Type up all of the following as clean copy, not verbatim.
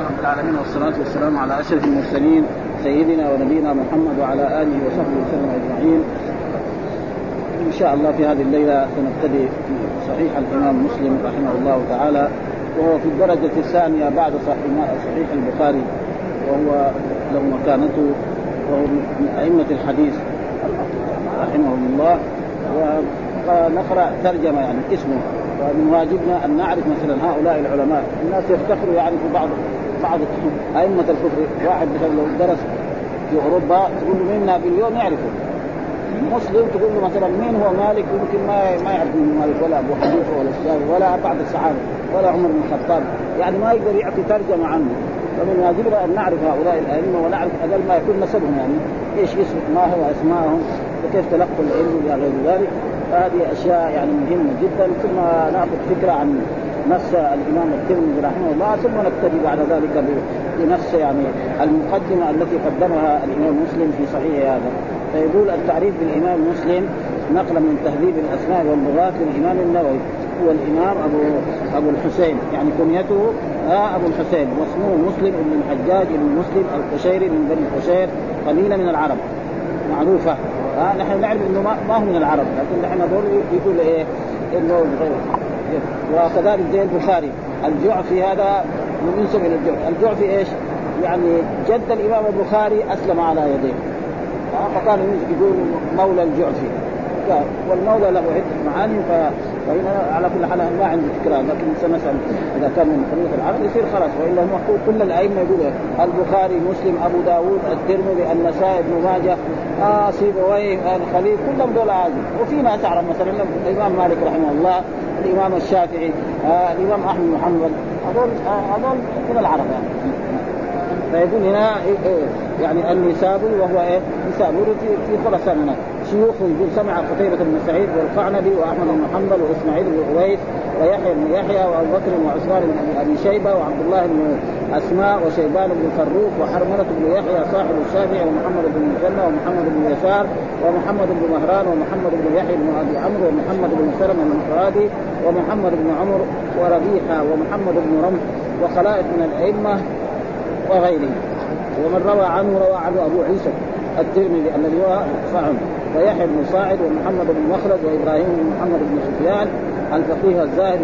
رب العالمين، والصلاة والسلام على أشرف المرسلين سيدنا ونبينا محمد وعلى آله وصحبه وسلم أجمعين. إن شاء الله في هذه الليلة سنبتدي صحيح الإمام مسلم رحمه الله تعالى، وهو في الدرجة الثانية بعد صحيح البخاري، وهو له مكانته، وهو من أئمة الحديث رحمه الله. ونقرأ ترجمة يعني اسمه، ومن واجبنا أن نعرف مثلا هؤلاء العلماء. الناس يفتخروا يعني في بعض أئمة الكفر. واحد مثلا لو درس في أوروبا تقول له منا باليوم يعرفه، مسلم تقول له مثلا مين هو مالك، يمكن ما يعرف من مالك ولا أبو حنيفة ولا الشافعي ولا بعض الصحابة ولا عمر بن الخطاب، يعني ما يقدر يعطي ترجمة عنه. فمن واجبنا أن نعرف هؤلاء الأئمة ونعرف أقل ما يكون نسبهم، يعني إيش اسم، ما هو أسماءهم، وكيف تلقوا العلم إلى غير ذلك. هذه أشياء يعني مهمة جدا. ثم نأخذ فكرة عن نص الإمام الترمذي رحمه الله، ثم نبتدي بعد ذلك بنص يعني المقدمة التي قدمها الإمام مسلم في صحيح هذا. فيقول التعريف بالإمام مسلم نقلا من تهذيب الأسماء واللغات للإمام النووي. هو الإمام أبو الحسين، يعني كنيته أبو الحسين، واسمه مسلم بن الحجاج بن مسلم القشيري من بني القشير، قليلا من العرب، معروفة. نحن نعرف إنه ما هو من العرب، لكن نحن نقول يقول إيه إنه غير. وكذلك زي البخاري الجعفي، هذا منسب إلى الجعفي إيش يعني جد الإمام البخاري أسلم على يديه، فكان يقول مولى الجعفي، والمولى له عدة معاني. فهنا على كل حال ما عندي فكرة، لكن سنسأل إذا كان من قبيلة العرب يصير خلاص. وإلا هو كل الأئمة يقولوا البخاري، مسلم، أبو داود، الترمذي، النسائي، ابن ماجه، سيبويه، الخليل، كلهم دول عادي. وفي ناس تعرف مثلا الإمام مالك رحمه الله، الإمام الشافعي، الإمام أحمد محمد، هذول من العرب يعني. فيقول هنا يعني النسابوري، وهو نسابوري في خراسان هناك. شيوخه يقول سمع قتيبة بن سعيد والقعنبي وأحمد بن حنبل وإسماعيل بن أويس ويحيى بن يحيى وأبو بكر وعثمان بن أبي شيبة وعبد الله بن أسماء وشيبان بن فروخ وحرملة بن يحيى صاحب الشافعي ومحمد بن مسنى ومحمد بن يسار ومحمد بن مهران ومحمد بن يحيى بن أبي عمرو ومحمد بن سلمة بن فرادي ومحمد بن عمر وربيحة ومحمد بن رمح وخلائق من الأئمة وغيره. ومن روى عنه أبو عيسى الترمذي الذي هو صاعد، ويحيى بن صاعد ومحمد بن مخلد وإبراهيم بن محمد بن سفيان الفقيه الزاهد،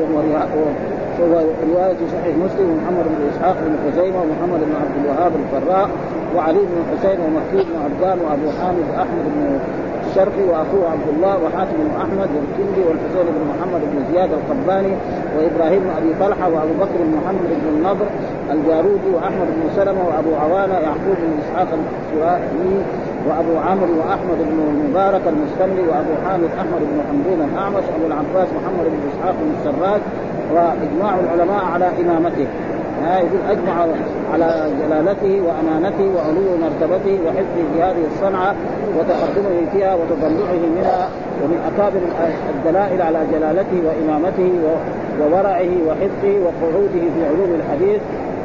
وهو رواية صحيح مسلم، ومحمد بن إسحاق بن خزيمة ومحمد بن عبد الوهاب الفراء وعلي بن حسين ومكي بن عبدان وأبو حامد أحمد بن الشرقي وأخوه عبد الله وحاتم بن أحمد والكندي والحسين بن محمد بن زياد القباني وإبراهيم بن أبي طلحة وأبو بكر بن محمد بن النضر الجارودي وأحمد بن سلمة وأبو عوانة يعقوب بن إسحاق السوائي وأبو عمرو وأحمد بن المبارك المستملي وأبو حامد أحمد بن حمدون الأعمش أبو العباس محمد بن إسحاق بن السراج. وإجماع العلماء على إمامته، يقول أجمع على جلالته وأمانته وعلو مرتبته وحفظه في هذه الصنعة وتقدمه فيها وتضلعه منها، ومن أكابر الدلائل على جلالته وإمامته وورعه وحفظه وقعوده في علوم الحديث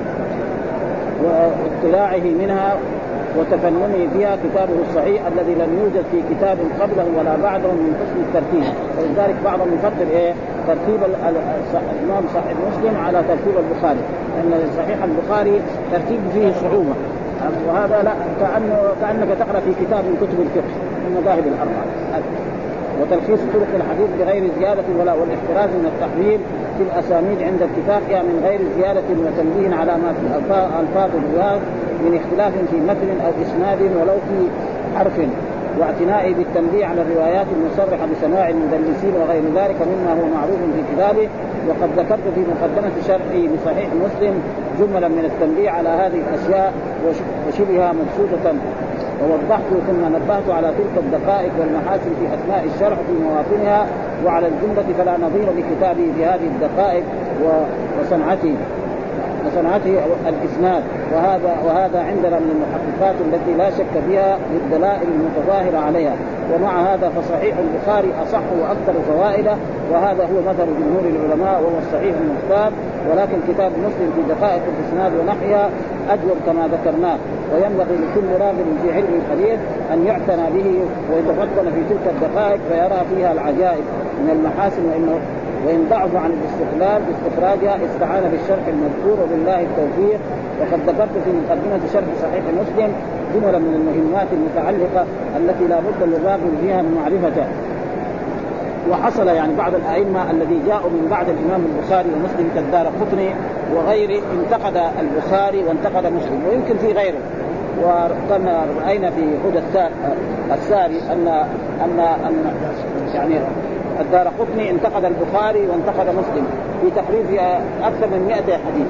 واطلاعه منها وتفننه فيها كتابه الصحيح الذي لم يوجد في كتاب قبله ولا بعده من حسن الترتيب. ولذلك بعضهم يفضل ترتيب الإمام صحيح مسلم على ترتيب البخاري، لأن صحيح البخاري ترتيب فيه صعوبة، وهذا لا كأنك تقرأ في كتاب من كتب الفقه من مذاهب الأربعة. وتلخيص طرق الحديث بغير زيادة والاحتراز من التحويل في الأسانيد عند اتفاقها من غير زيادة وتنبيه على ما في ألفاظ الرواة من اختلاف في متن أو إسناد ولو في حرف، واعتنائه بالتنبيه على الروايات المصرحة بسماع المدلسين وغير ذلك مما هو معروف في كتابه. وقد ذكرت في مقدمة شرحي لصحيح مسلم جملا من التنبيه على هذه الأشياء وشبهها مبسوطة، ووضحت ثم نبهت على تلك الدقائق والمحاسن في أثناء الشرح في مواطنها وعلى الجملة فلا نظير لكتابه في هذه الدقائق وصنعته الإسناد. وهذا عندنا من المحققات التي لا شك فيها بالدلائل المتظاهرة عليها. ومع هذا فصحيح البخاري أصح وأكثر فوائده، وهذا هو مذهب جمهور العلماء وهو الصحيح المختار. ولكن كتاب مسلم في دقائق الإسناد ونحيها أجود كما ذكرناه، وينبغي لكل راغب في علم الحديث أن يعتنى به ويتفطن في تلك الدقائق فيرى فيها العجائب من المحاسن، وإن ضعفوا عن الاستقلال باستخراجها استعان بالشرح المذكور وبالله التوفيق. وقد ذكرت في مقدمة شرح صحيح مسلم جملا من المهمات المتعلقة التي لا بد للراغب فيها من معرفتها. وحصل يعني بعض الأئمة الذي جاءوا من بعد الإمام البخاري ومسلم كالدارقطني وغيره انتقد البخاري وانتقد مسلم، ويمكن في غيره. وكما رأينا في هدى الساري أن يعني الدارقطني انتقد البخاري وانتقد مسلم في تقريب أكثر من 100 حديث.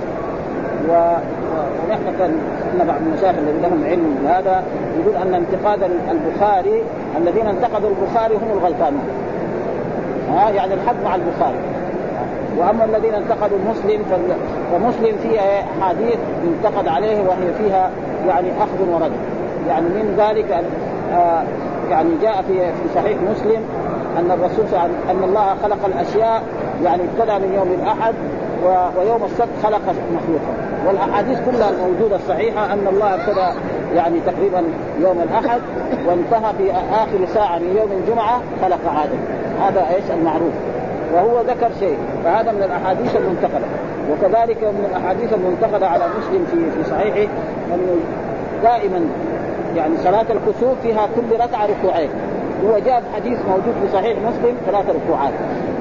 ونحن كنا بعض المشايخ الذين لهم علم بهذا يقول أن انتقاد البخاري الذين انتقدوا البخاري هم الغلطانون، يعني الحق مع البخاري. وأما الذين انتقدوا المسلم فمسلم فيها حديث ينتقد عليه وهي فيها يعني أخذ ورد. يعني من ذلك يعني جاء في صحيح مسلم أن الرسول أن الله خلق الأشياء يعني ابتدأ من يوم الأحد ويوم السبت خلق مخلوقا. والأحاديث كلها الموجودة الصحيحة أن الله ابتدأ يعني تقريبا يوم الأحد وانتهى في آخر ساعة من يوم الجمعة خلق آدم. هذا إيش المعروف. وهو ذكر شيء، فهذا من الأحاديث المنتقدة. وكذلك من الأحاديث المنتقدة على مسلم في صحيحه أنه دائما يعني صلاة الكسوف فيها كل ركعة ركوعين. هو جاء حديث موجود في صحيح مسلم 3 ركوعات،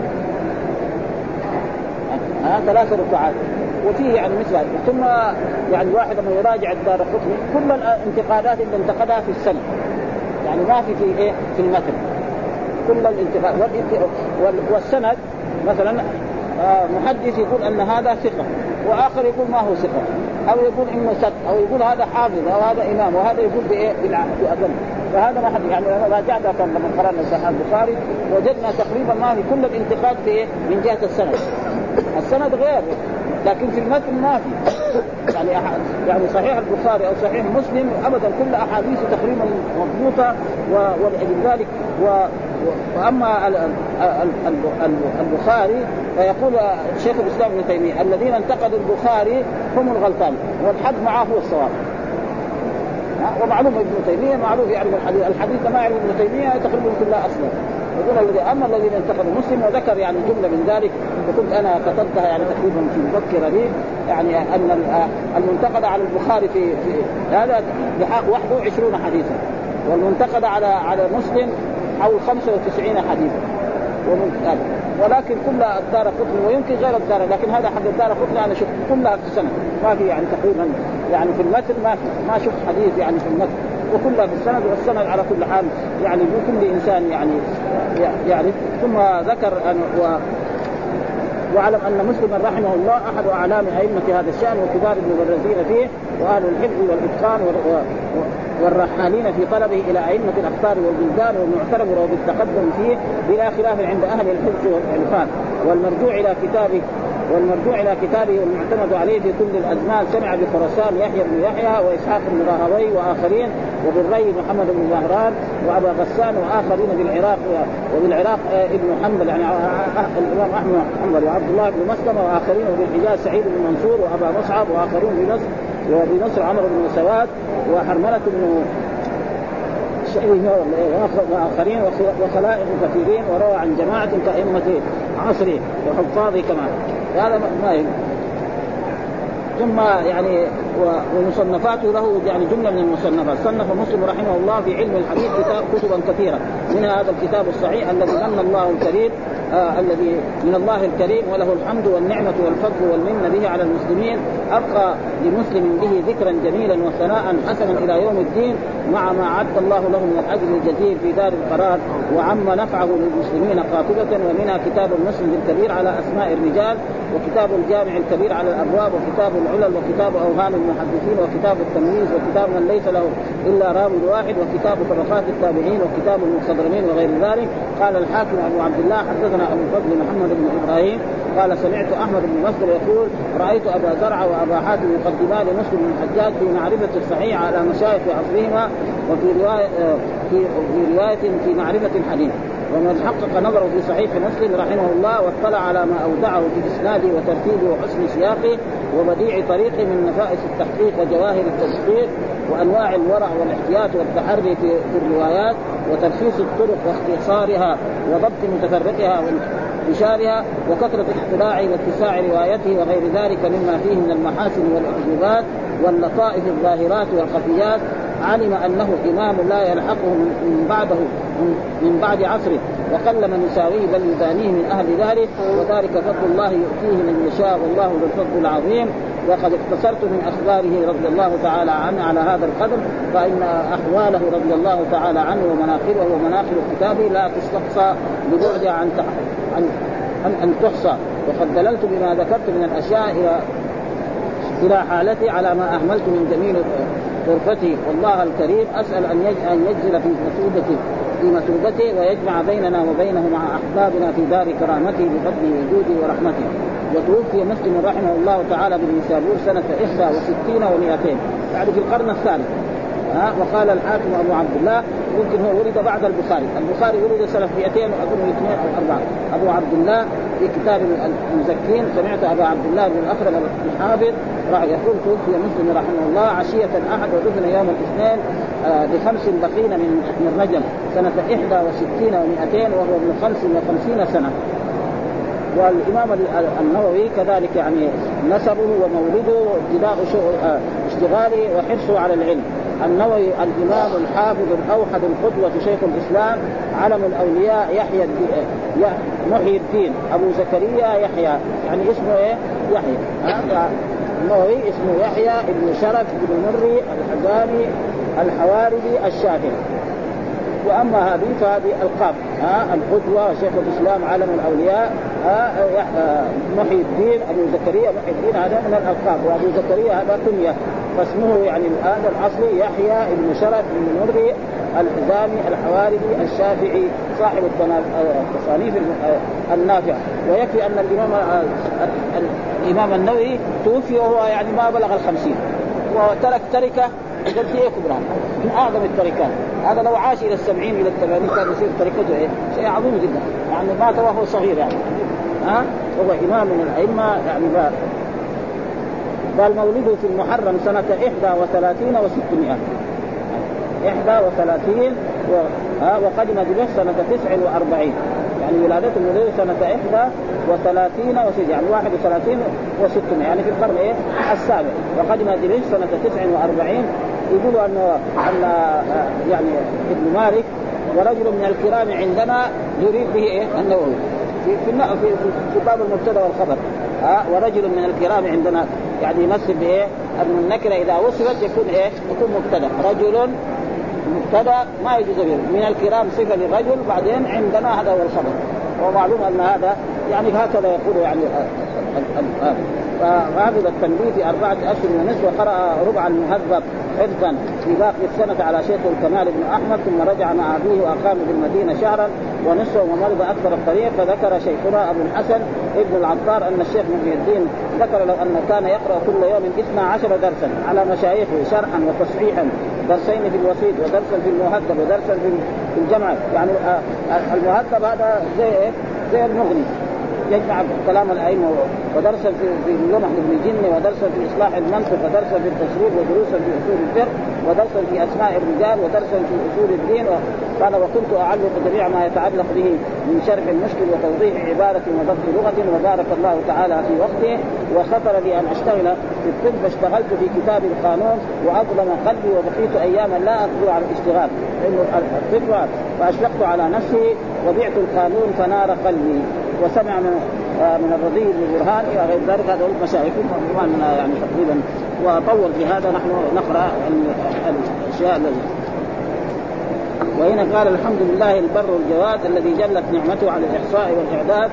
3 ركوعات. وفيه يعني مثل هذا. ثم يعني واحد لما يراجع الدارقطني كل الانتقادات اللي انتقدها في السنة، يعني ما في إيه في المتن كل الانتقاد والسند. مثلا محدث يقول أن هذا ثقة وآخر يقول ما هو ثقة، أو يقول إنه صدق، أو يقول هذا حافظ، أو هذا إمام، وهذا يقول بأقل. فهذا ما حد يعني راجعنا لما قرأنا صحيح البخاري وجدنا تقريبا ما في كل الانتقاد في من جهة السند. السند غير، لكن في المتن ما في. يعني صحيح البخاري أو صحيح مسلم أبدا كل أحاديثه تقريبا مضبوطة. ولذلك وأما البخاري فيقول شيخ الإسلام ابن تيمية الذين انتقدوا البخاري هم الغلطان والحق معه هو الصواب. ومعلوم ابن تيمية معروف يعرف الحديث ما يعرف ابن تيمية تقريبا كلها أصلا. يقول أما الذين انتقدوا مسلم وذكر يعني جملة من ذلك، وكنت أنا كتبتها يعني تقريبا في مذكرة لي، يعني أن المنتقد على البخاري في هذا 21 حديثا، والمنتقد على مسلم حول 95 حديثا. ولكن كل الدارقطني ويمكن غير لكن هذا حق الدارقطني أنا شفت كلها في السنة ما في يعني تقريبا يعني في المتن ما شفت حديث يعني في المتن، وكلها في السند. والسند على كل حال يعني كل إنسان يعني ثم ذكر واعلم أن مسلما رحمه الله أحد أعلام أئمة هذا الشأن وكبار المبرزين فيه وأهل الحفظ والإتقان والرحالين في طلبه إلى أئمة الأخطار والبلدان والمعترف وبالتقدم فيه بلا خلاف عند أهل الحفظ والعرفان. والمرجوع إلى كتابه والمعتمد عليه في كل الأزمان سمع بخراسان يحيى بن يحيى وإسحاق بن راهوي وآخرين، وبالري محمد بن زهران وأبا غسان وآخرين وبالعراق ابن حنبل يعني الإمام أحمد بن حنبل وعبد الله بن مسلم وآخرين، وبالحجاز سعيد بن منصور وأبا مصعب وآخرين وبنصر عمرو بن سواد وحرملة بن وآخرين وخلائق كثيرين، وروى عن جماعة كأئمة عصره وحفاظه كمان. هذا ما ثم يعني ومصنفاته له يعني جملة من المصنفات. صنف مسلم رحمه الله في علم الحديث كتبا كثيرة، منها هذا الكتاب الصحيح الذي من الله الكريم الذي من الله الكريم وله الحمد والنعمة والفضل والمنة به على المسلمين، أبقى لمسلم به ذكرا جميلا وثناء حسنا إلى يوم الدين، مع ما أعد الله له من الأجر الجزيل في دار القرار وعم نفعه للمسلمين قاطبة. ومنها كتاب المسلم الكبير على أسماء الرجال، وكتاب الجامع الكبير على الأبواب، وكتاب العلل، وكتاب أوهام المحدثين، وكتاب التمييز، وكتاب من ليس له إلا راوي واحد، وكتاب طبقات التابعين، وكتاب المخضرمين وغير ذلك. قال الحاكم أبو عبد الله حدثنا أبو الفضل محمد بن إبراهيم قال سمعت أحمد بن مسلم يقول رأيت أبا زرع وأبا حاتم يقدمان لمسلم بن الحجاج في معرفة الصحيح على مشايخ عصرهما، وفي رواية في معرفة الحديث. ومن حقق نظره في صحيح مسلم رحمه الله واطلع على ما أودعه في إسناده وترتيبه وحسن سياقه وبديع طريقه من نفائس التحقيق وجواهر التدقيق وأنواع الورع والاحتياط والتحري في الروايات وتلخيص الطرق واختصارها وضبط متفرقها انتشارها وكثرة اطلاعه واتساع روايته وغير ذلك مما فيه من المحاسن والإعجابات واللطائف الظاهرات والخفيات، علم أنه إمام لا يلحقه من بعد عصره، وقل من يساويه بل يدانيه من أهل ذلك، وذلك فضل الله يؤتيه من يشاء والله ذو الفضل العظيم. وقد اختصرت من أخباره رضي الله تعالى عنه على هذا القدر، فإن أحواله رضي الله تعالى عنه ومناقبه ومناقب كتابه لا تستقصى ببعد عن أن تحصى. وقد دللت بما ذكرت من الأشياء إلى حالتي على ما أهملت من جميل غرفتي، والله الكريم أسأل أن يجزل في مثوبته ويجمع بيننا وبينه مع أحبابنا في دار كرامته بفضله وجوده ورحمته. وتوفي مسلم رحمه الله تعالى بالنيسابور سنة 61 و200، يعني في القرن الثالث. وقال الحاكم أبو عبد الله يمكن هو ولد بعد البخاري ولد سنة 200 أو 4. أبو عبد الله في كتاب المزكين سمعت أبا عبد الله بن الأخرم الحافظ راح يقول توفي مسلم رحمه الله عشية أحد ودفن يوم الاثنين ب5 بقين من رجب سنة 61 و200 وهو ابن 55 سنة. والإمام النووي كذلك يعني نسبه ومولده وابتداء اشتغاله وحرصه على العلم. النووي الإمام الحافظ الأوحد القدوة شيخ الإسلام علم الأولياء يحيى محي الدين أبو زكريا يحيى، يعني اسمه إيه؟ يحيى. النووي اسمه يحيى ابن شرف ابن مري الحزامي الحواربي الشافعي. وأما هذه فهذه القاب القدوة شيخ الإسلام علم الأولياء محي الدين أبو زكريا محي الدين، هذا من الألقاب. وأبو زكريا هذا كنية، فاسمه يعني الآن الأصلي يحيى ابن شرف ابن مري الحزامي الحواربي الشافعي صاحب التصانيف النافعة. ويكفي أن الإمام النووي توفي وهو يعني ما بلغ 50، وترك تركة جدية كبرى من أعظم التركات. هذا لو عاش إلى 70 إلى 80 كان يصير تركته إيه؟ شيء عظيم جدا، يعني مات وهو صغير يعني. هو إمام من الأئمة يعني. قال مولده في المحرم سنة 31 و600، 31 وقدم دمشق سنة 49، يعني ولادته مولده سنة 31 و6 يعني 31 و600 يعني في القرن إيه؟ السابع. وقدم دمشق سنة 49. يقولوا أن يعني ابن مالك ورجل من الكرام عندنا يريد به إيه؟ النووي في باب المبتدا والخبر. ورجل من الكرام عندنا يعني يمثل بإيه؟ أن النكرة إذا وصفت يكون إيه؟ يكون مبتدا. رجل مبتدا ما يجوز به، من الكرام صفة للرجل، بعدين عندنا هذا هو الخبر. ومعلوم أن هذا يعني هكذا يقول يعني فحفظ التنبيه في 4 أشهر ونصف، وقرأ ربع المهذب حفظا في باقي السنة على شيخ الكمال بن أحمد، ثم رجع مع أبيه وأقام بالمدينة شهرا ونصفه ومرض أكثر الطريق. فذكر شيخنا أبو الحسن ابن العطار أن الشيخ محي الدين ذكر لو أنه كان يقرأ كل يوم 12 درسا على مشايخه شرحا وتصحيحا، درسين في الوسيط ودرسا في المهذب ودرسا في الجمع. يعني المهذب هذا زي المغني يجمع كلام الأئمة، ودرسا في اللمح ابن الجن، ودرسا في إصلاح المنطق، ودرسا في التصريف، ودروسا في أصول الفقه، ودرسا في أسماء الرجال، ودرسا في أصول الدين. قال وكنت أعلق جميع ما يتعلق به من شرح المشكل وتوضيح عبارة وضبط لغة. وبارك الله تعالى في وقته. وخطر لي أن أشتغل في الطب، فاشتغلت في كتاب القانون وأظلم قلبي، وبقيت أياما لا أقدر على الاشتغال لأنه الطب، فأشفقت على نفسي وبعت القانون فنار قلبي. وسمع من الرضي بن برهان إلى غير ذلك. هذا المشايخ يعني تقريبا. وطول في هذا نحن نقرأ الأشياء التي. وهنا قال الحمد لله البر الجواد الذي جلت نعمته على الإحصاء والإعداد،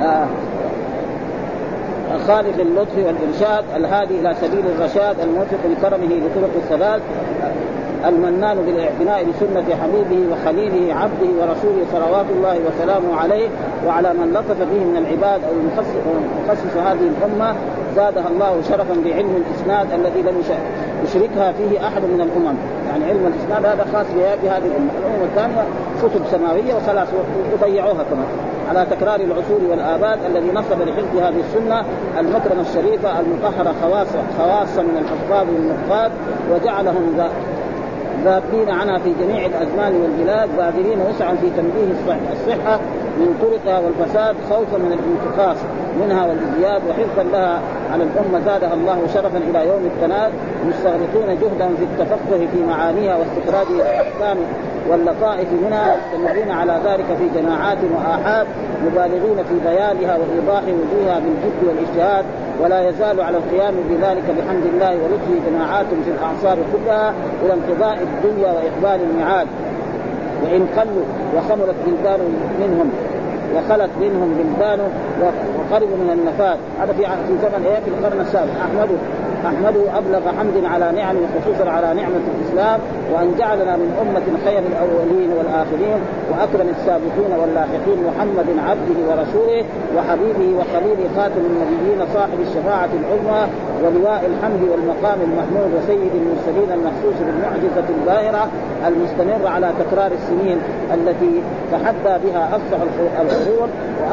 خالق اللطف والإرشاد، الهادي إلى سبيل الرشاد، الموفق لكرمه لطرق الثبات، المنان بالاعتناء بسنة حبيبه وخليله عبده ورسوله صلوات الله وسلامه عليه وعلى من لطف به من العباد أو المخصص هذه الأمة، زادها الله شرفا بعلم الإسناد الذي لم يشركها فيه أحد من الأمم. يعني علم الإسناد هذا خاص بهذه الأمة. الأمم الثانية كتب سماوية وخلاص وضيعوها كمان على تكرار العصور والآباد. الذي نصب لحفظ هذه السنة المكرمة الشريفة المطهرة خواص من الحفاظ والنقاد، ذابين عنها في جميع الأزمان والبلاد، باذلين وسعا في تنبيه الصحة من طرقها والفساد، خوفا من الانتقاص منها والازدياد، وحفظا لها على الأمة زادها الله شرفا إلى يوم التناد، مستغرقين جهدا في التفقه في معانيها واستخراج الأحكام واللطائف منها، مستمرين على ذلك في جماعات وآحاد، مبالغين في بيانها وإيضاح وجوهها بالجد والاجتهاد، ولا يزال على القيام بذلك بحمد الله ولطفه جماعات في الأعصار كلها إلى انقضاء الدنيا وإقبال الميعاد، وإن قلوا وخملت بلدان منهم وخلت منهم بلدان وقربوا من النفاذ. هذا في زمن في القرن السابع. أحمده أبلغ حمد على نعمه، خصوصا على نعمة الإسلام، وأن جعلنا من أمة خير الأولين والآخرين وأكرم السابقين واللاحقين، محمد عبده ورسوله وحبيبه وخليله، خاتم النبيين، صاحب الشفاعة العظمى ولواء الحمد والمقام المحمود، وسيد المرسلين المخصوص بالمعجزة الباهرة المستمر على تكرار السنين التي تحدى بها أفصح القرون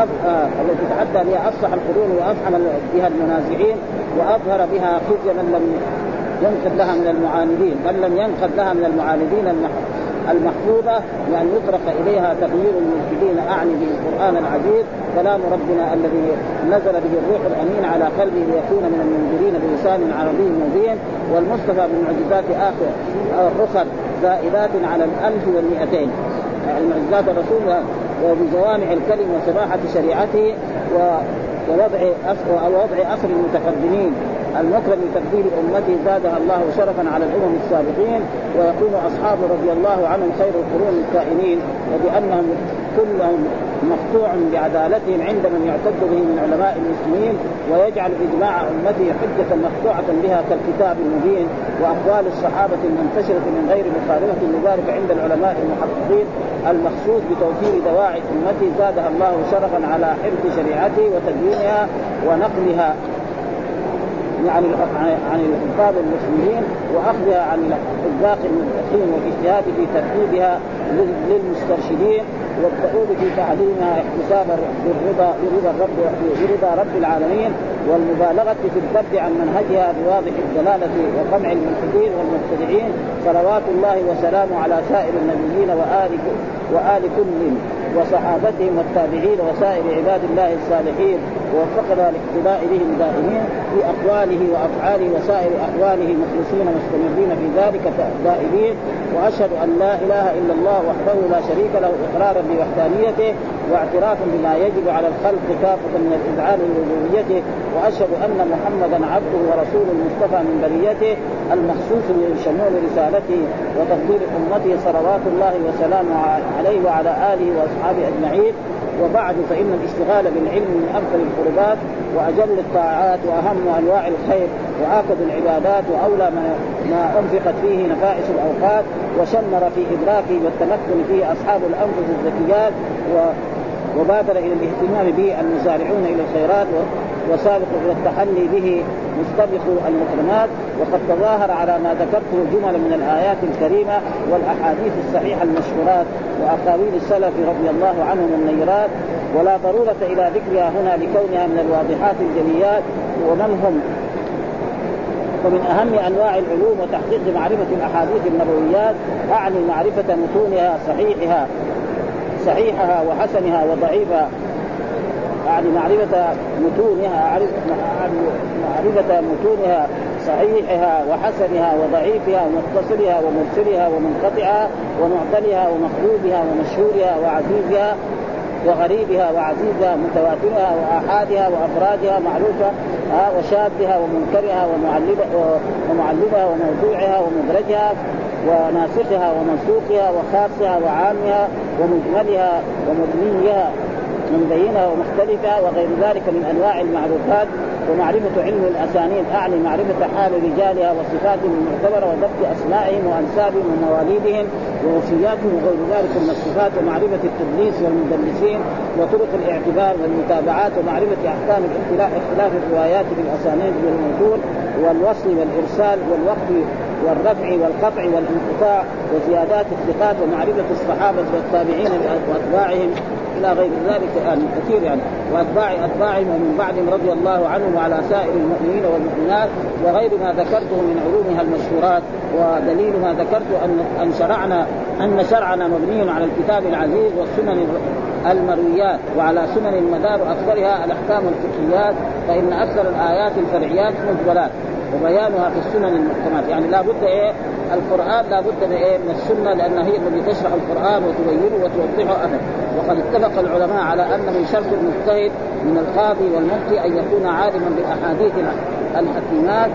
وأفحم بها المنازعين، وأظهر بها خزي من لم ينقذ لها من المعاندين، المحفوظة، وأن يطرق إليها تغيير الملحدين، أعني به القرآن العزيز كلام ربنا الذي نزل به الروح الأمين على قلبه ليكون من المنذرين بلسان عربي مبين، والمصطفى بالمعجزات آخر الرخر زائدات على 1200، يعني معجزات الرسول، وبجوامع الكلم وسماحة شريعته ووضع أصل المتقدمين المكرم لتبديل أمته، زادها الله شرفا على الأمم السابقين، ويكون أصحاب رضي الله عنهم خير القرون الكائنين، وبأنهم كلهم مقطوع بعدالتهم عند من يعتد به من علماء المسلمين، ويجعل إجماع أمته حجة مقطوعة بها كالكتاب المبين، وأقوال الصحابة المنتشرة من غير مخالفة لذلك عند العلماء المحققين، المخصوص بتوفير دواعي أمته، زادها الله شرفا على حفظ شريعته وتدوينها ونقلها عن الحفاظ المسلمين، وأخذها عن الحذاق المتقين، والاجتهاد في ترتيبها للمسترشدين، والتعود في تعليمها احتسابا برضا رب العالمين، والمبالغة في الذب عن منهجها بواضح الدلالة وقمع الملحدين والمبتدعين، صلوات الله وسلامه على سائر النبيين وآل كل وصحابتهم والتابعين وسائر عباد الله الصالحين، ووفقنا لاقتداء بهم دائمين في أقواله وأفعاله وسائر أحواله، مخلصين مستمرين في ذلك دائمين. وأشهد أن لا إله إلا الله وحده لا شريك له، إقرارا بوحدانيته واعترافا بما يجب على الخلق كافة من الإذعان لربوبيته، وأشهد أن محمدا عبده ورسوله المصطفى من بريته المخصوص بشمول رسالته وتفضيل أمته، صلوات الله وسلامه عليه وعلى آله وأصحابه أجمعين. وبعد، فإن الاشتغال بالعلم من أفضل القربات وأجل الطاعات وأهم أنواع الخير وآكد العبادات، وأولى ما أنفقت فيه نفائس الأوقات وشمر في إدراكه والتمكن فيه أصحاب الأنفس الزكيات، وبادر إلى الاهتمام به المسارعون إلى الخيرات وسابقوا إلى التحلي به مستبقوا المكرمات. وقد تظاهر على ما ذكرته جمل من الآيات الكريمة والأحاديث الصحيحة المشهورات وأقاويل السلف رضي الله عنهم النيرات، ولا ضرورة إلى ذكرها هنا لكونها من الواضحات الجليات. ومن أهم أنواع العلوم وتحقيق معرفة الأحاديث النبويات، أعني معرفة متونها صحيحها وحسنها وضعيفها، يعني معرفة متونها صحيحها وحسنها وضعيفها ومتصلها ومرسلها ومنقطعها ومعتلها ومخبوبها ومشهورها وعزيزها وغريبها وعزيزها، متواترها وآحادها وأفرادها، معروفة وشاذها ومنكرها ومعلبها وموضوعها ومدرجها وناسخها ومنسوخها وخاصها وعامها ومجملها ومبنيها من بينها ومختلفها وغير ذلك من أنواع المعروفات. ومعرفة علم الأسانيد، أعني معرفة حال رجالها وصفاتهم المعتبرة وضبط أسمائهم وأنسابهم ومواليدهم ووصياتهم وغير ذلك من الصفات، ومعرفة التدليس والمدلسين وطرق الاعتبار والمتابعات، ومعرفة أحكام اختلاف الروايات بالأسانيد والموصول والوصل والإرسال والوقف والرفع والقطع والانقطاع وزيادات الثقات، ومعرفة الصحابة والتابعين وأتباعهم إلى غير ذلك يعني كثير يعني. وأتباعهم ومن بعدهم رضي الله عنهم وعلى سائر المؤمنين والمؤمنات. وغير ما ذكرته من علومها المشهورات. ودليل ما ذكرت أن شرعنا مبني على الكتاب العزيز والسنن المرويات وعلى سنن المدار أكثرها الأحكام الفقهيات، فإن أكثر الآيات الفرعيات مجملات وبيانها في السنن المحكمات. يعني لا بد القرآن لا بد من السنة، لأن هي التي تشرح القرآن وتبينه وتوضحه أبدا. وقد اتفق العلماء على أن من شرط المجتهد من القاضي والمفتي أن يكون عالما بأحاديث الحكيمات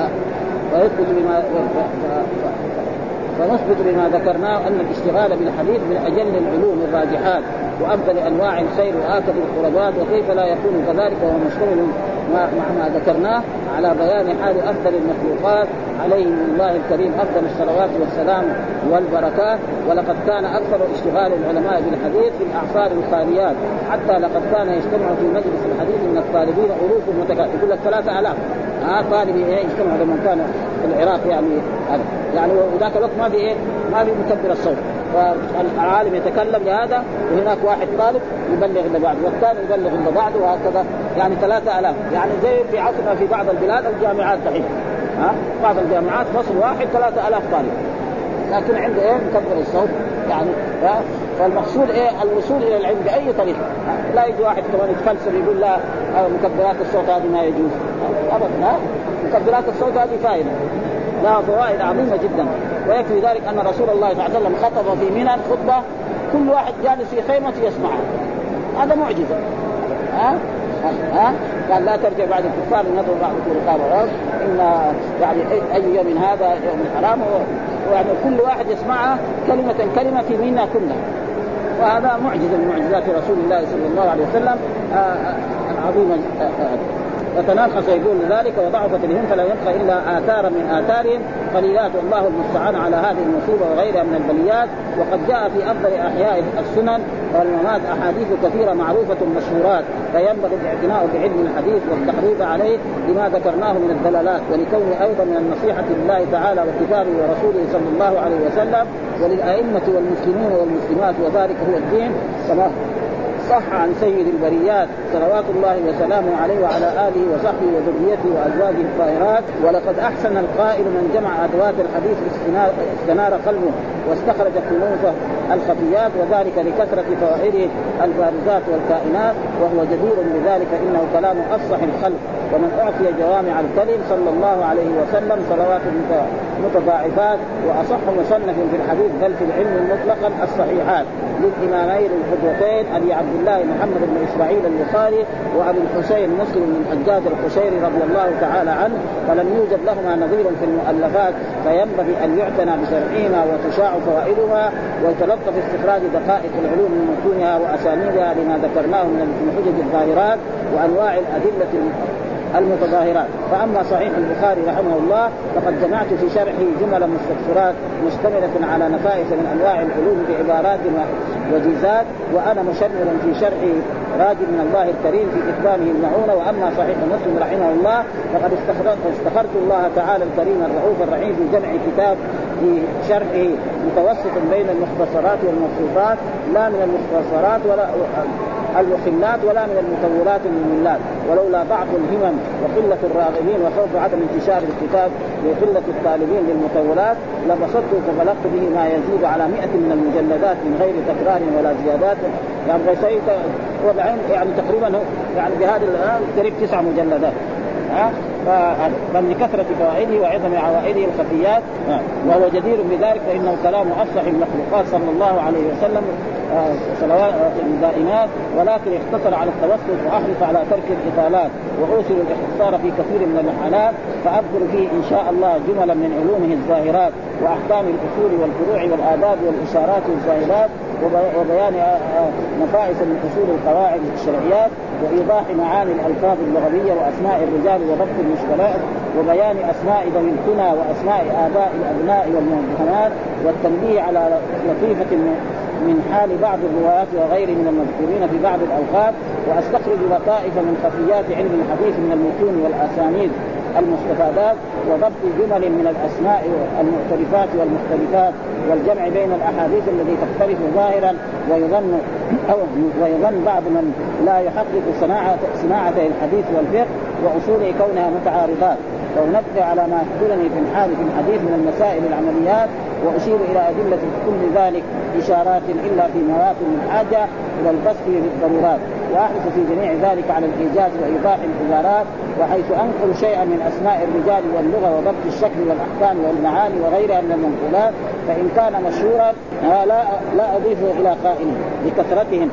فنثبت بما ذكرناه أن الاشتغال بالحديث من أجل العلوم الراجحات وأفضل أنواع الخير وآكد القربات، وكيف لا يكون كذلك وهو مشتمل مع ما ذكرناه على بيان حال أفضل المخلوقات عليهم من الله الكريم أفضل الصلوات والسلام والبركات. ولقد كان أكثر اشتغال العلماء بالحديث في الأعصار الخاليات، حتى لقد كان يجتمع في مجلس الحديث من الطالبين ألوف متكاتفة، يقول لك 3000 طالب يجتمع لما كان في العراق يعني وذاك الوقت ما في مكبر الصوت، فالعالم يتكلم لهذا وهناك واحد طالب يبلغ لبعض والثاني يبلغ لبعض وهكذا، يعني 3000. يعني زي في عصرنا في بعض البلاد الجامعات دحين بعض الجامعات فصل واحد 3000 طالب، لكن عنده مكبر الصوت يعني. فالمقصود الوصول الى العلم باي طريقه. لا يجي واحد كمان يتفلسف يقول لا مكبرات الصوت هذه ما يجوز ابدا. مكبرات الصوت هذه فائده لها فوائد عظيمه جدا. ويكفي ذلك ان رسول الله صلى الله عليه وسلم خطب في منى خطبه كل واحد جالس في خيمته يسمعها، هذا معجزه. قال لا ترجع بعد الكفار نظر بعض رقاب الارض ان يعني اي يوم هذا يوم حرام، ويعني كل واحد يسمعها كلمه في منا كلها. وهذا معجزه من معجزات رسول الله صلى الله عليه وسلم العظيمه. وتناقص يقول ذلك وضعفت الهم فلا يبقى الا آثارا من آثارهم قليلات، والله المستعان على هذه المصيبه وغيرها من البليات. وقد جاء في افضل احياء السنن والممات احاديث كثيره معروفه مشهورات، فينبغي الاعتناء بعلم الحديث والتحريض عليه لما ذكرناه من الدلالات، ولكونه ايضا من النصيحه لله تعالى وكتابه ورسوله صلى الله عليه وسلم وللائمه والمسلمين والمسلمات، وذلك هو الدين كما صح عن سيد البريات صلوات الله وسلامه عليه وعلى آله وصحبه وذريته وأزواجه الطاهرات. ولقد أحسن القائل من جمع أدوات الحديث استنار قلبه واستخرج كنوزه الخفيات، وذلك لكثرة فوائده البارزات والكائنات، وهو جدير بذلك إنه كلام أفصح الخلق. ومن أعطي جوامع الكلم صلى الله عليه وسلم صلوات متضاعفات وأصح مصنف في الحديث بل في العلم مطلقا الصحيحات للإمامين القدوتين أبي عبد الله محمد بن إسماعيل البخاري وأبي الحسين مسلم بن حجاج القشيري رضي الله تعالى عنه، فلم يوجد لهما نظير في المؤلفات، فينبغي أن يعتنى بشرعهما وتشاع فوائدها ويتلطف استخراج دقائق العلوم من متونها وأسانيدها لما ذكرناه من الحجج الظاهرات وأنواع الأدلة المتظاهرات. فأما صحيح البخاري رحمه الله فقد جمعت في شرحه جمل مستكثرات مشتملة على نفائس من أنواع العلوم بعبارات وجيزات، وأنا مشمل في شرحه راجل من الله الكريم في إتمامه المعونة. وأما صحيح مسلم رحمه الله فقد استخرت الله تعالى الكريم الرؤوف الرحيم في جمع كتاب في شرحه متوسط بين المختصرات والمبسوطات، لا من المختصرات ولا المخلات ولا من المطولات المملات، ولولا ضعف الهمم وقلة الراغبين وخوف عدم انتشار الكتاب وقلة الطالبين للمطولات لبسطت فبلغت به ما يزيد على 100 من المجلدات من غير تكرار ولا زيادات. يعني غسيت وضعين يعني تقريبا يعني بهذا الآن قريب 9 مجلدات. فلكثرة فوائده وعظم عوائده الخفيات وهو جدير بذلك، فإنه كلام أفصح المخلوقات صلى الله عليه وسلم صلوات دائمات، ولكن اختصر على التوسط وأحرص على ترك الإطالات وأوصل الاختصار في كثير من المحالات، فأذكر فيه إن شاء الله جملا من علومه الظاهرات وأحكام الأصول والفروع والآداب والإشارات والظاهرات وبيان نفائس من أصول القواعد الشرعيات وإيضاح معاني الألفاظ اللغوية وأسماء الرجال وضبط المشكلات وبيان أسماء ذوي الكنى وأسماء آباء الأبناء والمبهمات والتنبيه على لطيفة من حال بعض الروايات وغير من المذكورين في بعض الأوقات، وأستخرج لطائف من خفيات علم الحديث من المتون والأسانيد المستفادات وضبط جمل من الأسماء المختلفات والمختلفات والجمع بين الأحاديث التي تختلف ظاهرا ويظن بعض من لا يحقق صناعة الحديث والفقه وأصول كونها متعارضات. وأنبه على ما يحضرني في الحال في الحديث من المسائل العمليات وأشير إلى أدلة كل ذلك إشارات إلا في مواطن الحاجة إلى البسط في الضرورات، وأحرص في جميع ذلك على الإيجاز وإيضاح العبارات، وحيث أنقل شيئا من أسماء الرجال واللغة وضبط الشكل والأحكام والمعاني وغيرها من المنقولات فإن كان مشهورا لا أضيفه إلى قائله لكثرتهم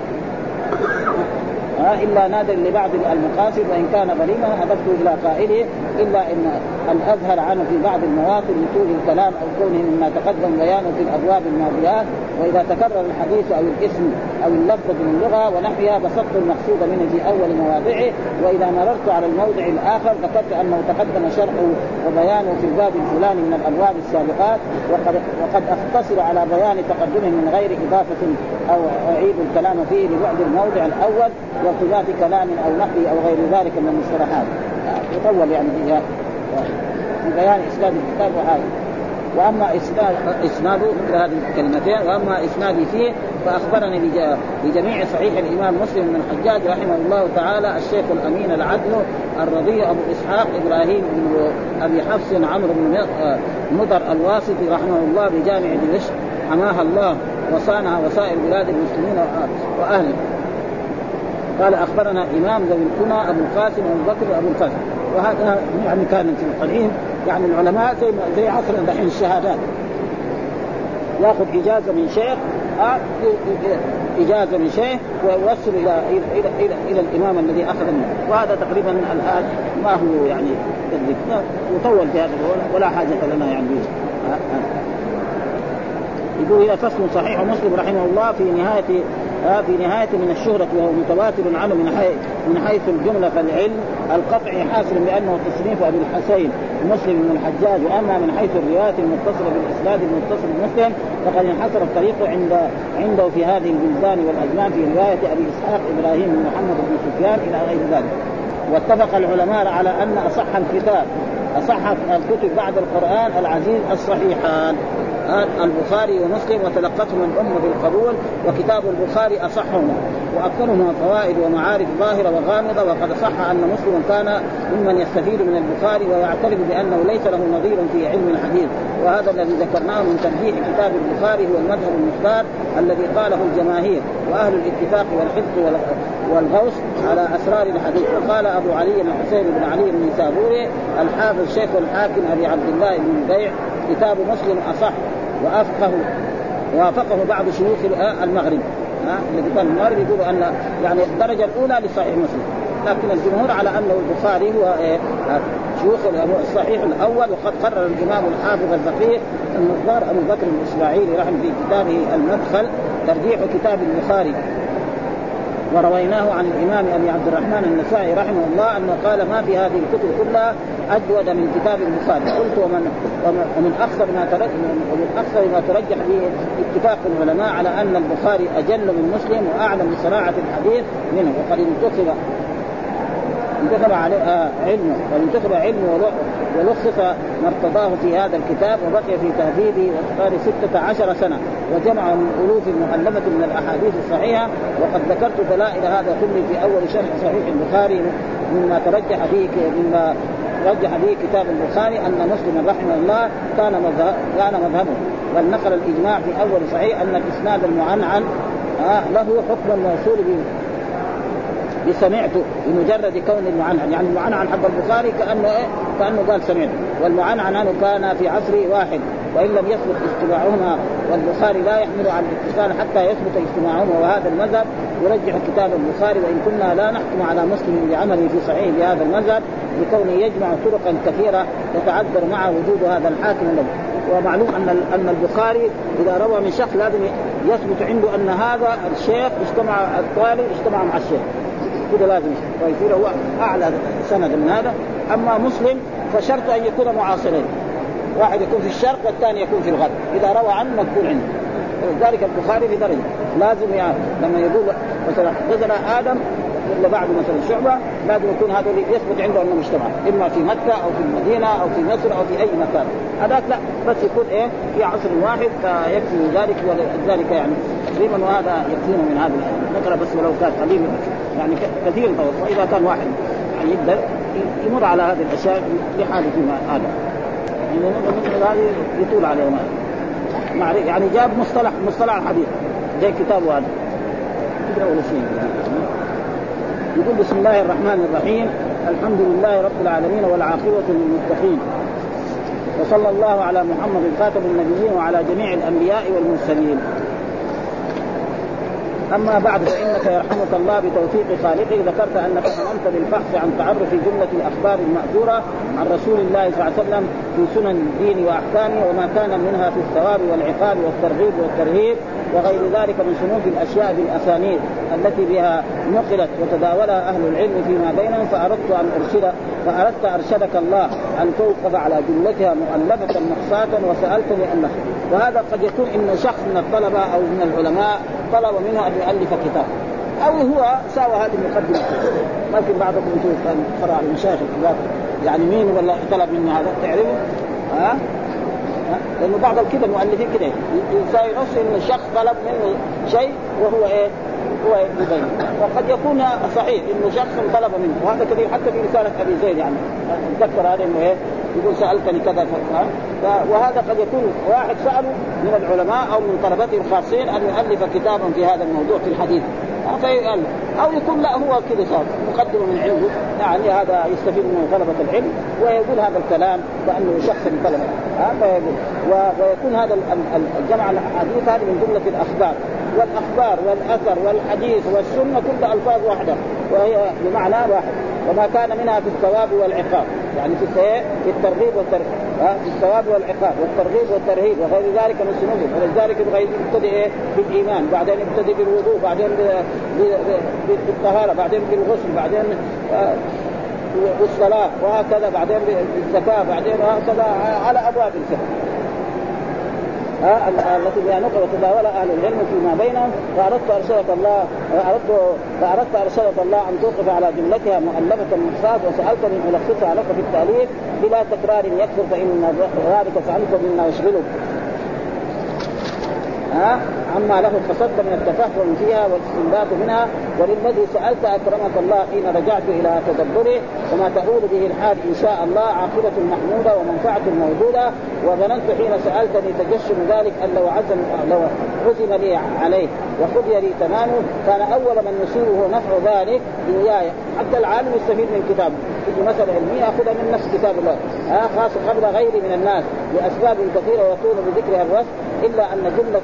إلا نادر لبعض المقاصد، وإن كان غريبا أضفته إلى قائله إلا إن الأظهر عنه في بعض المواطن لطول الكلام أو كونه مما تقدم بيانه في الأبواب الماضيات. وإذا تكرر الحديث أو الاسم أو اللفظ من اللغة ونحوها بسطت المقصود منه في أول مواضعه، وإذا مررت على الموضع الآخر ذكرت أنه تقدم شرحه وبيانه في الباب الفلاني من الأبواب السابقات، وقد أختصر على بيان تقدمه من غير إضافة أو أعيد الكلام فيه لبعد الموضع الأول وارتباط كلام أو نحوه أو غير ذلك من المصطلحات. يطول يعني في بيان إسناد الكتاب وهذا. وأما إسناده مثل هذه الكلمتين، وأما إسنادي فيه فأخبرني بجميع صحيح الإمام مسلم بن الحجاج رحمه الله تعالى الشيخ الأمين العدل الرضي أبو إسحاق إبراهيم بن أبي حفص عمرو بن مضر الواسطي رحمه الله بجامع دمشق حماها الله وصانها وسائر بلاد المسلمين وأهله. قال أخبرنا إمام ذوي الكنى أبو القاسم أبو بكر أبو القاسم. وهذا يعني كان في القديم يعني العلماء زي عصرنا دحين الشهادات ياخذ إجازة من شيخ إجازة من شيخ ويوصل إلى الإمام الذي أخذ منه. وهذا تقريبا الآن ما هو يعني يطول في هذا ولا حاجة لنا يعني يقول هي فصل صحيح مسلم رحمه الله في نهاية من الشهرة وهو متواتر عنه من حيث الجملة فالعلم القطعي حاصل بأنه تصنيف أبي الحسين مسلم بن الحجاج. وأما من حيث الرواية المتصلة بالإسناد المتصل بمسلم فقد انحصر الطريق عنده في هذه البلدان والأزمان في رواية أبي إسحاق إبراهيم بن محمد بن سفيان إلى غير ذلك. واتفق العلماء على أن أصح الكتب بعد القرآن العزيز الصحيحان البخاري ومسلم وتلقتهم الأمة بالقبول، وكتاب البخاري أصحهما وأكثرهما فوائد ومعارف ظاهرة وغامضة. وقد صح أن مسلم كان ممن يستفيد من البخاري ويعترف بأنه ليس له نظير في علم الحديث. وهذا الذي ذكرناه من ترجيح كتاب البخاري هو المذهب المختار الذي قاله الجماهير وأهل الاتفاق والحفظ والغوص على أسرار الحديث. وقال أبو علي الحسين بن علي بن سابوري الحافظ شيخ الحاكم أبي عبد الله بن البيع كتاب مسلم أصح وافقه بعض شيوخ المغرب الذي كان المغرب يقول أن يعني الدرجة الأولى لصحيح مسلم، لكن الجمهور على أنه البخاري هو شيوخ الصحيح الأول. وقد قرر الإمام الحافظ الفقيه النظار أبو بكر الإسماعيلي رحمه في كتابه المدخل ترجيح كتاب البخاري. ورويناه عن الإمام أبي عبد الرحمن النسائي رحمه الله أنه قال ما في هذه الكتب كلها أجود من كتاب البخاري. قلت ومن أكثر ما ترجح به اتفاق العلماء على أن البخاري أجل من مسلم وأعلم بصناعة الحديث منه. وقد انتخب علمه ولخص ما ارتضاه في هذا الكتاب وبقي في تهذيبه وقال 16 سنة وجمع من ألوف مؤلفة من الأحاديث الصحيحة. وقد ذكرت دلائل هذا كله في أول شرح صحيح البخاري مما ترجح فيه كتاب البخاري أن مسلم رحمه الله كان مذهبه. والنقل الإجماع في أول صحيح أن الإسناد المعنعن له حكم موصول بسمعته بمجرد كون المعنعن، يعني المعنعن حق البخاري كأنه قال سمعته، والمعنعن كان في عصر واحد وإن لم يثبت اجتماعهما، والبخاري لا يحمل على الاتصال حتى يثبت اجتماعهما. وهذا المذهب يرجح كتاب البخاري، وإن كنا لا نحكم على مسلم بعمله في صحيح بهذا المذهب لكونه يجمع طرقا كثيرة يتعذر مع وجود هذا الحاكم له. ومعلوم أن البخاري إذا روى من شخص لازم يثبت عنده أن هذا الشيخ الطالب اجتمع مع الشيخ كده لازم ويصير هو أعلى سند من هذا. أما مسلم فشرط أن يكون معاصرين، واحد يكون في الشرق والثاني يكون في الغرب، إذا روى عنه مقبول عنده. ولذلك البخاري في درجة لازم يعني لما يقول مثلا حدثنا آدم ولا بعد مثلا شعبة لازم يكون هذا يثبت عنده أنه مجتمع إما في مكة أو في المدينة أو في مصر أو في أي مكان. هذاك لا بس يكون في عصر واحد فيكفي ذلك ولذلك يعني تقريبا وهذا يكفينا من هذا نقرأ بس ولو كان قليل يعني كثير وإذا كان واحد يعني يقدر يمر على هذه الأشياء لحاله فيما هذا يعني هذه يطول عليهم يعني جاب مصطلح الحديث زي كتابه هذا كده ولا شيء. يقول بسم الله الرحمن الرحيم الحمد لله رب العالمين والعاقبة للمتقين وصلى الله على محمد خاتم النبيين وعلى جميع الأنبياء والمرسلين. أما بعد فإنك يرحمك الله بتوفيق خالقه ذكرت أنك هممت بالبحث عن تعرف جملة الأخبار المأثورة عن رسول الله صلى الله عليه وسلم في سنن الدين وأحكامه وما كان منها في الثواب والعقاب والترغيب والترهيب وغير ذلك من صنوف الأشياء بالأسانيد التي بها نقلت وتداولها أهل العلم فيما بينهم فأردت أرشدك الله أن توقف على جملتها مؤلفة محصاة وسألتني أنك. وهذا قد يكون إن شخص من الطلبة أو من العلماء طلب منه أن يؤلف كتاب أو هو ساوى هذه المقدمة. ممكن بعضكم أنتم قرأ على المشايخ الكبار يعني مين ولا طلب منه هذا تعرفه لأنه بعض الكتب مؤلفين كده يساوي نفسه إن الشخص طلب منه شيء وهو هو يبين. وقد يكون صحيح إنه شخص طلب منه وهذا كثير حتى في رسالة أبي زيد يعني ذكر هذا إنه يقول سألتني كذا وهذا قد يكون واحد سأله من العلماء أو من طلبته الخاصين أن يؤلف كتابا في هذا الموضوع في الحديث فيؤلف أو يكون لا هو كذا صار مقدمة من عنده يعني هذا يستفيد من طلبة العلم ويقول هذا الكلام كأنه شخص من طلبة ويكون هذا الجمع الحديث هذه من جملة الأخبار والأخبار والأثر والحديث والسنة كل ألفاظ واحدة وهي بمعنى واحد. وما كان منها في الثواب والعقاب يعني في الترغيب والترهيب في الثواب والعقاب والترغيب والترهيب وغير ذلك من سنوده. ولذلك يبتدئ بالإيمان بعدين يبتدئ بالوضوء بعدين بالطهارة بعدين بالغسل بعدين بالصلاة وهكذا بعدين بالزكاة بعدين وهكذا على أبواب الفقه التي بها نقل وتداولها أهل العلم فيما بينهم. فأردت أرشدك الله أن توقف على جملتها مؤلفة محصاة وسألتني أن ألخصها لك في التأليف بلا تكرار يكثر فإن ذلك سألت مما يشغلك عما له قصدت من التفهم فيها والاستنباط منها. وللذي سألت أكرمك الله حين رجعت إلى تدبره وما تقول به الحال إن شاء الله عاقبة محمودة ومنفعة موجودة. وظننت حين سألتني تجشم ذلك أن لو عزم لي عليه وخذي لي تمامه كان أول من يصيبه نفع ذلك إياي. حتى العالم يستفيد من كتابه يجي مسألة علمية أخذها من نفس كتاب الله خاص قبل غيري من الناس لأسباب كثيرة يكون بذكرها الرسم إلا أن جملة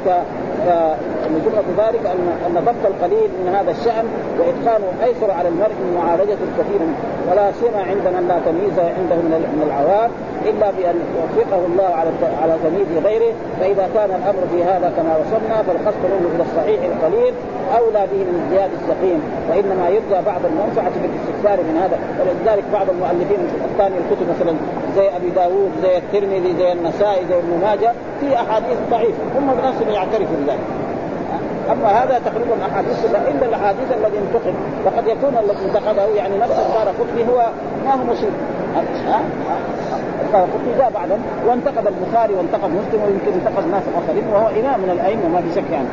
ذلك أن ضبط القليل من هذا الشأن وإتقانه أيسر على المرء من معالجة الكثير ولا سيما عند من لا تمييز عنده من العوام إلا بأن يوفقه الله على تمييز غيره. فإذا كان الأمر في هذا كما وصلنا فالقصد منه إلى الصحيح القليل أولى به من الزياد السقيم وإنما يرجى بعض المنفعة في الاستكثار من هذا. ولذلك بعض المؤلفين الثاني الكتب مثلا زي أبي داود زي الترمذي زي النسائي زي ابن ماجه في أحاديث ضعيفة هم بنفسهم يعترفوا بذلك. أما هذا تقريبا أحاديث إلا الأحاديث الذي انتقد وقد يكون الذي انتقده يعني نفس الدارقطني هو ما هو مصيب الدارقطني جاء بعدا وانتقد البخاري وانتقد مسلم ويمكن انتقد ناس آخرين وهو إمام من الأئمة ما في شك يعني.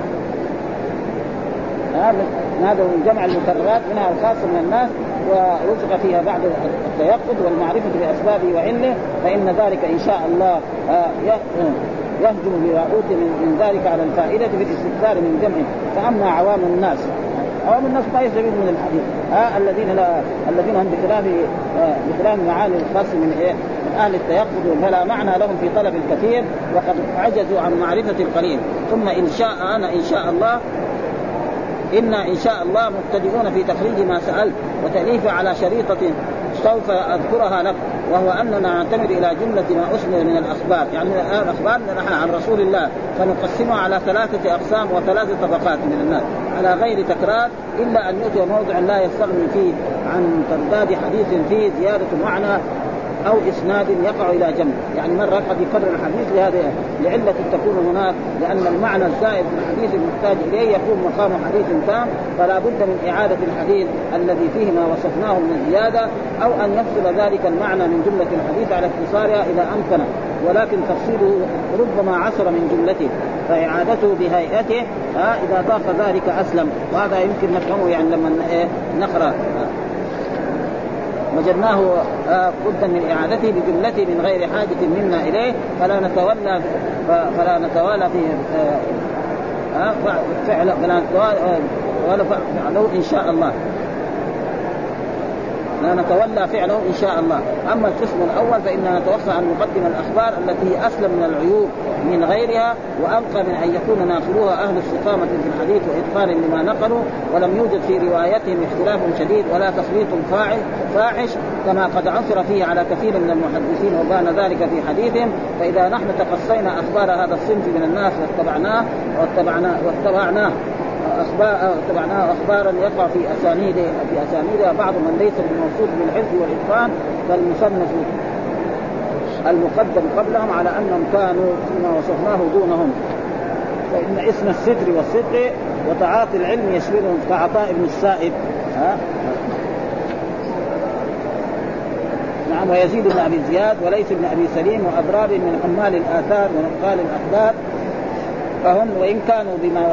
هذا من جمع المكررات منها الخاصة من الناس ورزق فيها بعد التيقظ والمعرفة بأسبابه وعلة فإن ذلك إن شاء الله يهجم بيعود من ذلك على الفائدة في الاستكثار من جمعه. فأما عوام الناس ما يستفيد من الحديث الذين هم بخلاف معاني الخاص من أهل التيقظ فلا معنى لهم في طلب الكثير وقد عجزوا عن معرفة القليل. ثم إن شاء الله مبتدئون في تخريج ما سألت وتأليف على شريطة سوف أذكرها لك وهو أننا نعتمد إلى جملة ما أسند من الأخبار يعني الأخبار نحن عن رسول الله فنقسمها على 3 أقسام و3 طبقات من الناس على غير تكرار إلا أن يؤتي موضع لا يستغني فيه عن ترداد حديث فيه زيادة معنى أو إسناد يقع إلى جنب. يعني مرة قد يكرر الحديث لهذا لعلة تكون هناك، لأن المعنى الزائد من الحديث المحتاج إليه يكون مقام حديث تام، فلا بد من إعادة الحديث الذي فيه ما وصفناه من زيادة، أو أن يفصل ذلك المعنى من جملة الحديث على اختصارها إذا أمكن، ولكن تفصيله ربما عسر من جملته، فإعادته بهيئته إذا ضاق ذلك أسلم. وهذا يمكن نفهمه يعني لما نقرأ وجدناه بدا من إعادته بجملته من غير حاجة منا إليه، فلا نتوالى فيه فعله إن شاء الله، لا نتولى فعله إن شاء الله. أما القسم الأول فإننا نتوقع أن نقدم الأخبار التي هي أسلم من العيوب من غيرها، وأبقى من أن يكون ناقلوها أهل الاستقامة في الحديث وإتقان لما نقلوا، ولم يوجد في روايتهم اختلاف شديد ولا تخليط فاحش كما قد عثر فيه على كثير من المحدثين، وبان ذلك في حديثهم. فإذا نحن تقصينا أخبار هذا الصنف من الناس واتبعناه أخبارا يقع في أسانيدها بعض من ليس بالموصوف بالحفظ والإتقان، فالمصنف المقدم قبلهم على أنهم كانوا فيما وصفناه دونهم. فإن اسم الستر والصدق وتعاطي العلم يشملهم كعطاء بن السائب نعم، ويزيد بن أبي زياد وليس بن أبي سليم وأضراب من حمال الآثار ونقال الأخبار، فهم وإن كانوا بما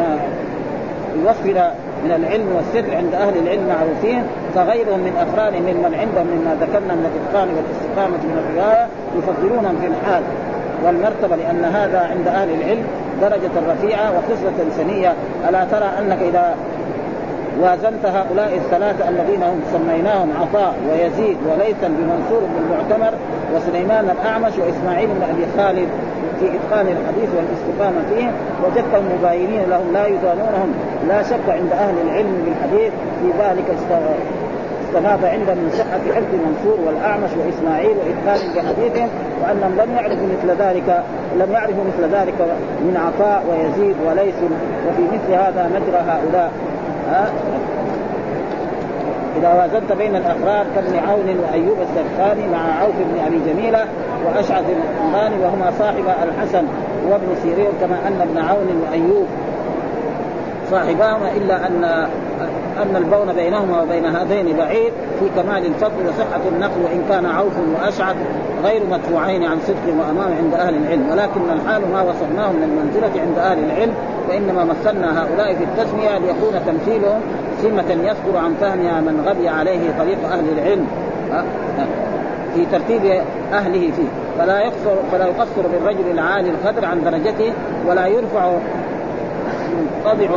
يوفر من العلم والصدق عند أهل العلم معروفين، فغيرهم من أقرانهم ممن عندهم مما ذكرنا من الإتقان والاستقامة من الرواية يفضلونهم في الحال والمرتبة، لأن هذا عند أهل العلم درجة رفيعة وخصلة سنية. ألا ترى أنك إذا وازنت هؤلاء الثلاثة الذين هم سميناهم عطاء ويزيد وليثا بمنصور بن المعتمر وسليمان الأعمش وإسماعيل بن أبي خالد في إتقان الحديث والاستقامة فيه، وجدتهم مباينين لهم لا يدانونهم، لا شك عند أهل العلم بالحديث في ذلك استفاد عندهم من صحة حفظ منصور والأعمش وإسماعيل وإتقان بحديثهم، وأنهم لم يعرفوا مثل ذلك من عطاء ويزيد وليث. وفي مثل هذا مجرى هؤلاء إذا وازنت بين الأقرار كابن عون وأيوب السرخاني مع عوف بن أبي جميلة وأشعث الحمراني وهما صاحبا الحسن وابن سيرين، كما أن ابن عون وأيوب صاحباهما، إلا أن البون بينهما وبين هذين بعيد في كمال الفضل وصحة النقل، وإن كان عوف وأشعث غير مدفوعين عن صدق وأمام عند أهل العلم، ولكن الحال ما وصفناه من المنزلة عند أهل العلم، وإنما مثلنا هؤلاء في التسمية ليكون تمثيلهم سمة يصدر عن فهمها من غبي عليه طريق أهل العلم في ترتيب أهله فيه، فلا يقصر بالرجل العالي القدر عن درجته، ولا يرفع طبع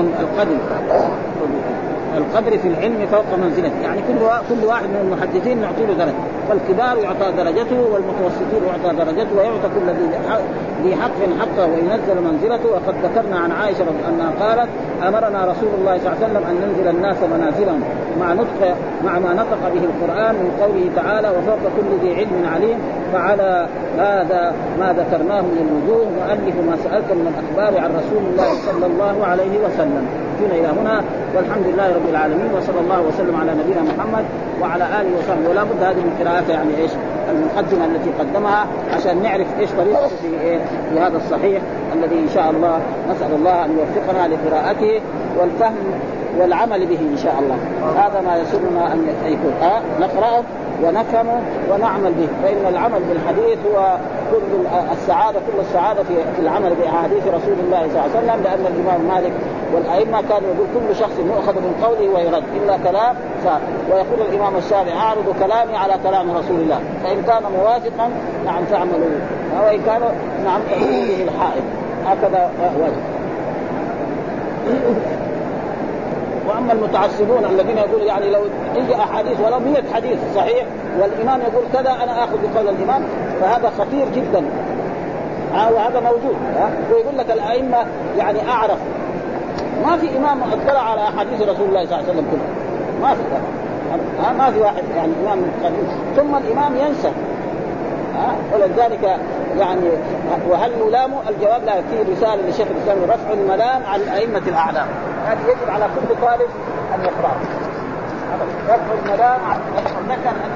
القدر في العلم فوق منزلته. يعني كل واحد من المحدثين نعطي له درجة، فالكبار يعطى درجته والمتوسطين يعطى درجته، ويعطى كل ذي حق حقه وينزل منزلته. وقد ذكرنا عن عائشة أنها قالت أمرنا رسول الله صلى الله عليه وسلم أن ننزل الناس منازلهم مع ما نطق به القرآن من قوله تعالى وفوق كل ذي علم عليم. فعلى هذا ما ذكرناه من الوجوه مؤلف ما سألكم من الأخبار عن رسول الله صلى الله عليه وسلم. إلى هنا والحمد لله رب العالمين، وصلى الله وسلم على نبينا محمد وعلى آله وصحبه. ولا بد هذه من قراءته، يعني إيش المقدمة التي قدمها عشان نعرف إيش طريقته في هذا الصحيح الذي إن شاء الله نسأل الله أن يوفقنا لقراءته والفهم والعمل به إن شاء الله. هذا ما يسرنا أن يكون نقرأه ونفهمه ونعمل به، فإن العمل بالحديث هو كل السعادة في العمل بأحاديث رسول الله صلى الله عليه وسلم، لأن الإمام مالك والأئمة كانوا يقول كل شخص يؤخذ من قوله ويرد إلا كلام صار، ويقول الإمام الشافعي أعرض كلامي على كلام رسول الله، فإن كان موافقا نعم تعملوا، وإن كان نعم تقول به الحائط، هكذا وجه. وأما المتعصبون الذين يقول يعني لو يجي أحاديث ولو 100 حديث صحيح والإمام يقول كذا أنا آخذ بقول الإمام، فهذا خطير جدا، وهذا موجود. ويقول لك الأئمة يعني أعرف، ما في إمام اطلع على أحاديث رسول الله صلى الله عليه وسلم كلها، ما في واحد يعني إمام قديم، ثم الإمام ينسى. ولذلك يعني وهل نلام؟ الجواب لا. في رسالة للشيخ الإسلام رفع الملام عن الأئمة الأعلام، هذا يجب على كل طالب أن يقرأ. رفع الملام عن